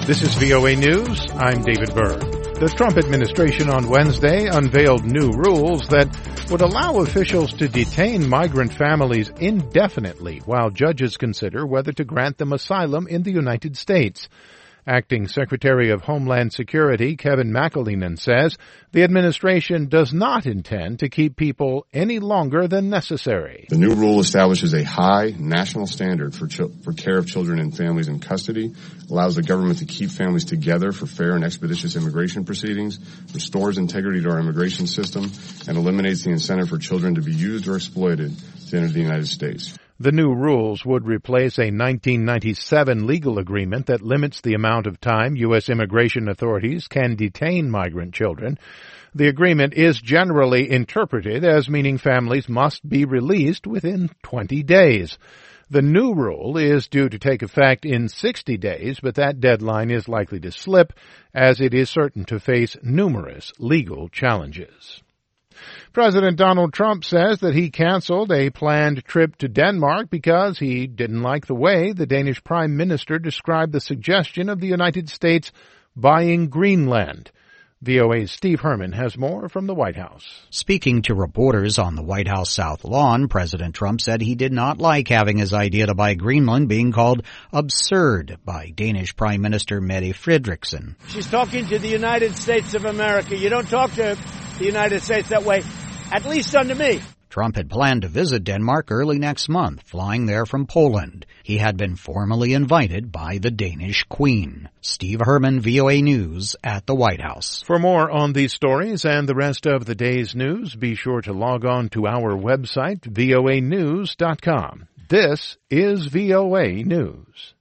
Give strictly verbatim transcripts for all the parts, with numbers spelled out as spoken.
This is V O A News. I'm David Byrd. The Trump administration on Wednesday unveiled new rules that would allow officials to detain migrant families indefinitely while judges consider whether to grant them asylum in the United States. Acting Secretary of Homeland Security Kevin McAleenan says the administration does not intend to keep people any longer than necessary. The new rule establishes a high national standard for ch- for care of children and families in custody, allows the government to keep families together for fair and expeditious immigration proceedings, restores integrity to our immigration system, and eliminates the incentive for children to be used or exploited to enter the United States. The new rules would replace a nineteen ninety-seven legal agreement that limits the amount of time U S immigration authorities can detain migrant children. The agreement is generally interpreted as meaning families must be released within twenty days. The new rule is due to take effect in sixty days, but that deadline is likely to slip as it is certain to face numerous legal challenges. President Donald Trump says that he canceled a planned trip to Denmark because he didn't like the way the Danish Prime Minister described the suggestion of the United States buying Greenland. V O A's Steve Herman has more from the White House. Speaking to reporters on the White House South Lawn, President Trump said he did not like having his idea to buy Greenland being called absurd by Danish Prime Minister Mette Frederiksen. She's talking to the United States of America. You don't talk to the United States that way, at least under me. Trump had planned to visit Denmark early next month, flying there from Poland. He had been formally invited by the Danish Queen. Steve Herman, V O A News at the White House. For more on these stories and the rest of the day's news, be sure to log on to our website, V O A news dot com. This is V O A News.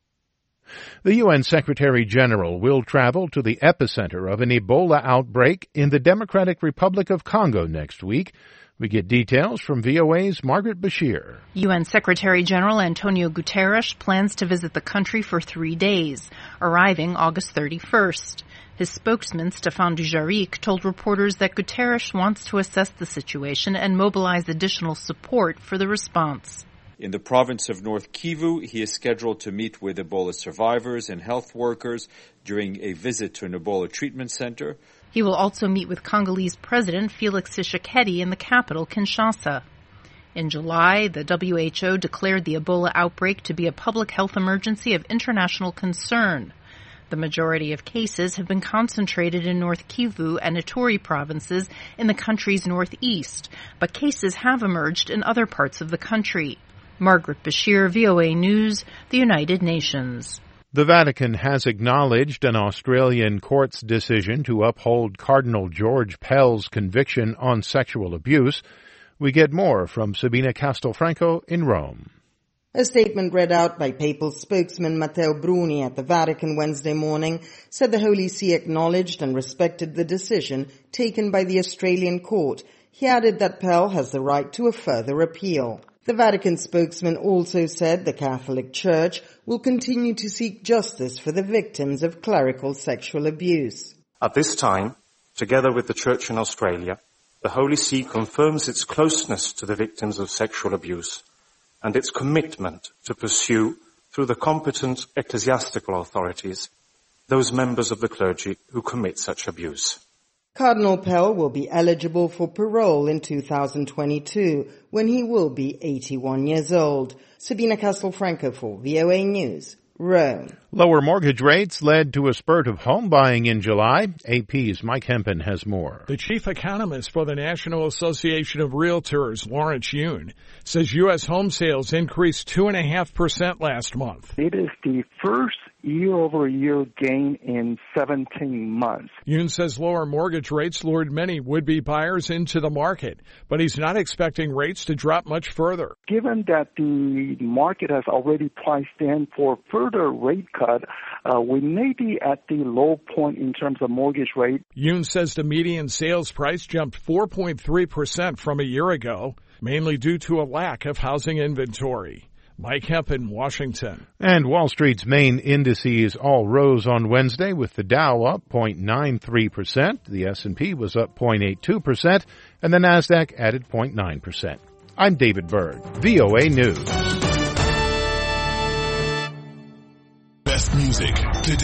The U N Secretary General will travel to the epicenter of an Ebola outbreak in the Democratic Republic of Congo next week. We get details from V O A's Margaret Bashir. U N Secretary General Antonio Guterres plans to visit the country for three days, arriving August thirty-first. His spokesman, Stéphane Dujarric, told reporters that Guterres wants to assess the situation and mobilize additional support for the response. In the province of North Kivu, he is scheduled to meet with Ebola survivors and health workers during a visit to an Ebola treatment center. He will also meet with Congolese President Felix Tshisekedi in the capital, Kinshasa. In July, the W H O declared the Ebola outbreak to be a public health emergency of international concern. The majority of cases have been concentrated in North Kivu and Ituri provinces in the country's northeast, but cases have emerged in other parts of the country. Margaret Bashir, V O A News, the United Nations. The Vatican has acknowledged an Australian court's decision to uphold Cardinal George Pell's conviction on sexual abuse. We get more from Sabina Castelfranco in Rome. A statement read out by papal spokesman Matteo Bruni at the Vatican Wednesday morning said the Holy See acknowledged and respected the decision taken by the Australian court. He added that Pell has the right to a further appeal. The Vatican spokesman also said the Catholic Church will continue to seek justice for the victims of clerical sexual abuse. At this time, together with the Church in Australia, the Holy See confirms its closeness to the victims of sexual abuse and its commitment to pursue, through the competent ecclesiastical authorities, those members of the clergy who commit such abuse. Cardinal Pell will be eligible for parole in two thousand twenty-two, when he will be eighty-one years old. Sabina Castelfranco for V O A News, Rome. Lower mortgage rates led to a spurt of home buying in July. A P's Mike Hempen has more. The chief economist for the National Association of Realtors, Lawrence Yun, says U S home sales increased two point five percent last month. It is the first year-over-year gain in seventeen months. Yoon says lower mortgage rates lured many would-be buyers into the market, but he's not expecting rates to drop much further. Given that the market has already priced in for further rate cut, uh, we may be at the low point in terms of mortgage rate. Yoon says the median sales price jumped four point three percent from a year ago, mainly due to a lack of housing inventory. Mike Hempen, Washington. And Wall Street's main indices all rose on Wednesday, with the Dow up zero point nine three percent, the S and P was up zero point eight two percent, and the Nasdaq added zero point nine percent. I'm David Byrd, V O A News. Best music today.